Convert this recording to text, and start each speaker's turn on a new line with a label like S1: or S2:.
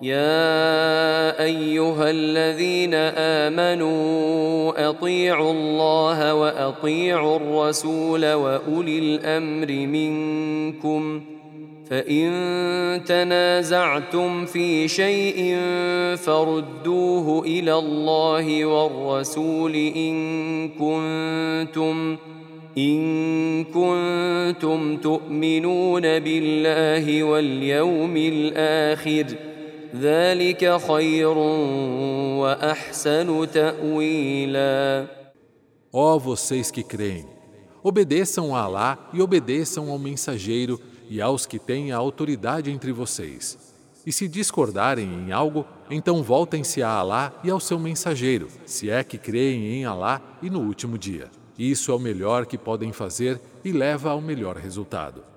S1: يا أيها الذين آمنوا أطيعوا الله وأطيعوا الرسول وأولي الأمر منكم فإن تنازعتم في شيء فردوه إلى الله والرسول إن كنتم تؤمنون بالله واليوم الآخر ذلك خير وأحسن تأويلا.
S2: Ó vocês que creem, obedeçam a Alá e obedeçam ao mensageiro e aos que têm a autoridade entre vocês. E se discordarem em algo, então voltem-se a Alá e ao seu mensageiro, se é que creem em Alá e no último dia. Isso é o melhor que podem fazer e leva ao melhor resultado.